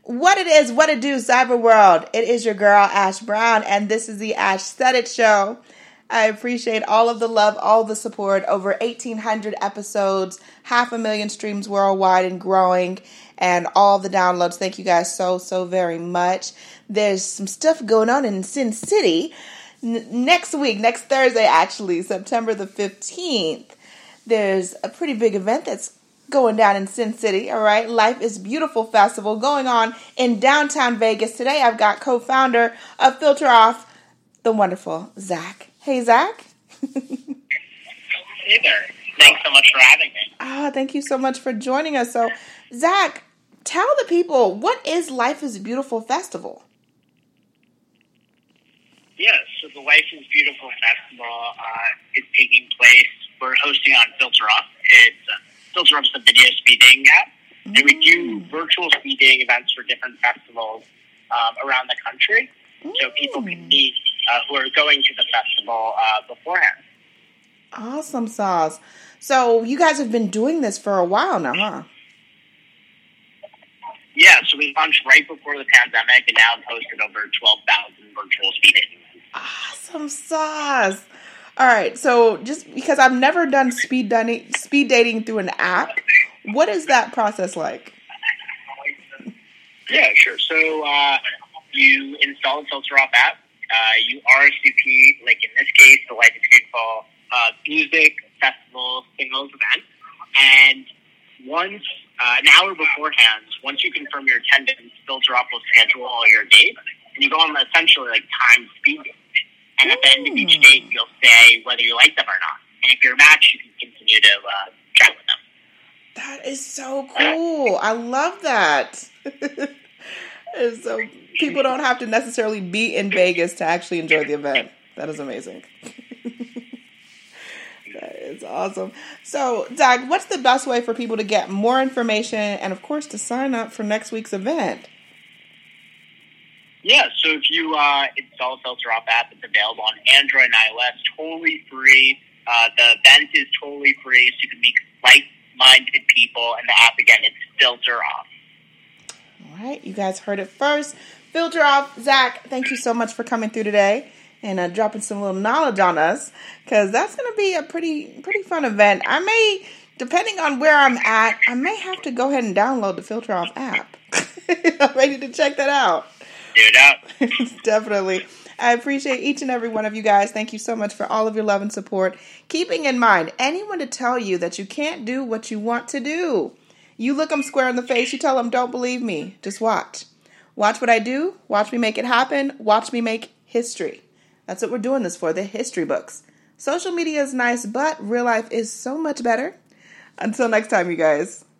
What it is, what it do, cyber world. It is your girl, Ash Brown, and this is the Ash Said It Show. I appreciate all of the love, all the support. Over 1,800 episodes, 500,000 streams worldwide and growing, and all the downloads. Thank you guys so very much. There's some stuff going on in Sin City. Next week, next Thursday actually, September the 15th, there's a pretty big event that's going down in Sin City, all right? Life is Beautiful Festival going on in downtown Vegas. Today I've got co-founder of Filter Off, the wonderful Zach. Hey, Zach. Hey there. Thanks so much for having me. Thank you so much for joining us. So, Zach, tell the people, what is Life is Beautiful Festival? Yes, so the Life is Beautiful Festival is taking place. We're hosting on Filter Off. Filter Off's the video speed dating app, and we do virtual speed dating events for different festivals around the country, so people can meet who are going to the festival beforehand. Awesome sauce. So you guys have been doing this for a while now, huh? Yeah, so we launched right before the pandemic, and now have hosted over 12,000 virtual speed dating events. Awesome sauce. All right, so just because I've never done speed dating through an app, what is that process like? Yeah, sure. So you install the Filter Off app. You RSVP, like in this case, the Life is Beautiful music festival singles event. And once, an hour beforehand, once you confirm your attendance, Filter Off will schedule all your dates. And you go on essentially like timed speed dating. And at the end of each date, you'll say whether you like them or not. And if you're a match, you can continue to chat with them. That is so cool. I love that. So people don't have to necessarily be in Vegas to actually enjoy the event. That is amazing. That is awesome. So, Zach, what's the best way for people to get more information and, of course, to sign up for next week's event? Yeah, so if you install the Filter Off app, it's available on Android and iOS, totally free. The event is totally free, so you can meet like-minded people. And the app, again, it's Filter Off. All right, you guys heard it first. Filter Off. Zach, thank you so much for coming through today and dropping some little knowledge on us, because that's going to be a pretty fun event. I may, depending on where I'm at, I may have to go ahead and download the Filter Off app. I'm ready to check that out. Do it up. Definitely. I appreciate each and every one of you guys. Thank you so much for all of your love and support. Keeping in mind, anyone to tell you that you can't do what you want to do, you look them square in the face, you tell them, don't believe me, just watch. Watch what I do, watch me make it happen, watch me make history. That's what we're doing this for, the history books. Social media is nice, but real life is so much better. Until next time, you guys.